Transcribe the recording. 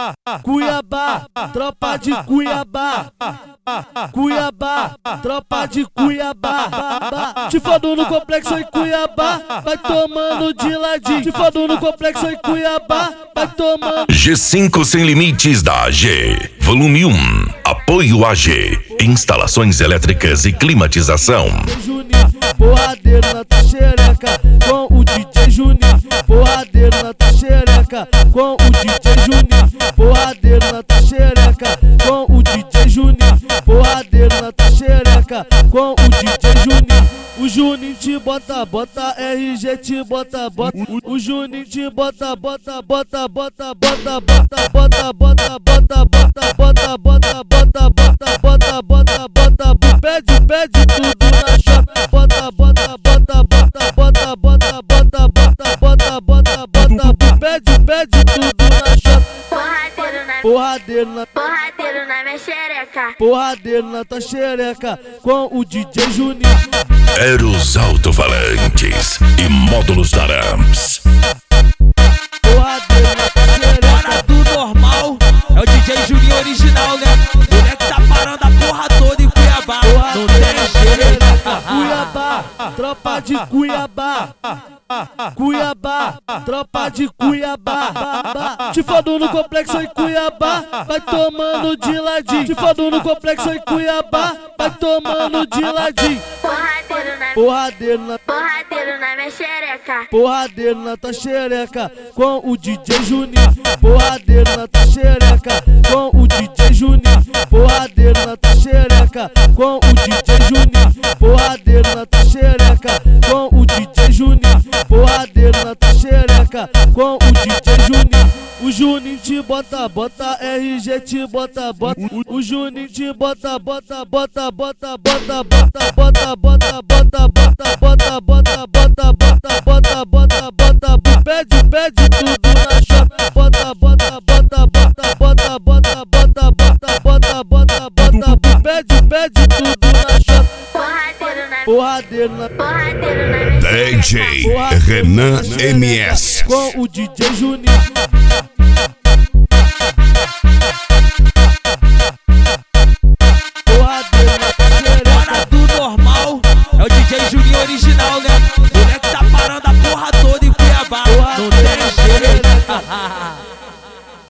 Cuiabá, tropa de Cuiabá. Cuiabá, tropa de Cuiabá. Te fodo no complexo em Cuiabá, vai tomando de ladinho. Te fodo no complexo em Cuiabá, vai tomando. G5 Sem Limites da AG, volume 1. Apoio AG, instalações elétricas e climatização. Juninho, porradeiro na tua xereca, com o DJ Juninho. Porradeiro na tua xereca, com o DJ Juninho. Porradeiro na tua xereca, com o DJ Juninho. Porradeiro na tua xereca, com o DJ Juninho. O Juninho te bota, bota, RG te bota, bota. O Juninho te bota, bota, bota, bota, bota, bota, bota, bota, bota, bota, bota, bota, bota, bota, bota, bota, bota, pede, pede tudo na chapa. Bota, bota, bota, bota, bota, bota, bota, bota, bota, bota, bota, pede, pede tudo na chapa. Porradeiro na minha xereca. Porradeiro na tua xereca, com o DJ Juninho. Eros alto-falantes e módulos da Ramps. Porradeiro na tua xereca. Fora do normal, é o DJ Juninho original, né? Moleque tá parando a porra toda em Cuiabá. Não tem jeito. Cuiabá, tropa de Cuiabá. Cuiabá, tropa de Cuiabá. Te fodo no complexo em Cuiabá, vai tomando de ladinho. Te fodo no complexo em Cuiabá, vai tomando de ladinho. Porradeiro Na minha xereca. Porradeiro na tua xereca, com o DJ Juninho. Porradeiro na tua xereca, com o DJ Juninho. Porradeiro na tua xereca, com o DJ Juninho. Porradeiro na tua xereca, com o DJ Juninho. Porradeiro na tua xereca, com o DJ Juninho. O Juninho te bota, bota, RG te bota, bota. O Juninho te bota, bota, bota, bota, bota, bota, bota, bota, bota, bota, bota, bota, bota, bota, bota, bota, bota, pede, pede tudo na chapa. Bota, bota, bota, bota, bota, bota, bota, bota, bota, bota, pede, pede tudo na chapa. Porradeiro na DJ Renan MS. com o DJ Juninho.